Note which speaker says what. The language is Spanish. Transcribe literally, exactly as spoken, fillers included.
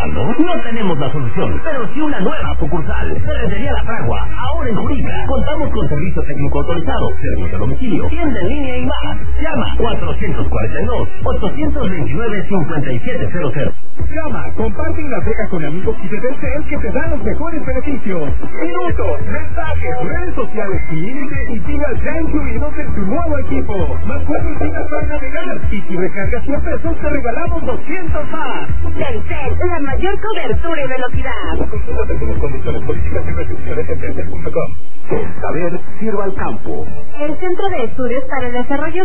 Speaker 1: pensando? No tenemos la solución, pero sí una nueva sucursal. Ferretería La Fragua, ahora en Jurica. Contamos con servicio técnico autorizado, servicio a domicilio, tienda en línea y más. Llama cuatrocientos cuarenta y dos, ochocientos veintinueve, cincuenta y siete cero cero.
Speaker 2: Llama, comparte y navega con amigos y te el que te da los mejores beneficios. Minutos, mensajes, redes sociales y límite y sigas ya incluidos en tu nuevo equipo. Más cuatro gigas para navegar. Y si recargas cien pesos te regalamos doscientos más.
Speaker 3: Telcel, la mayor cobertura y velocidad.
Speaker 2: Consúltate con las condiciones políticas y restricciones en telcel punto com. Que el saber sirva al campo.
Speaker 3: El Centro de Estudios para el Desarrollo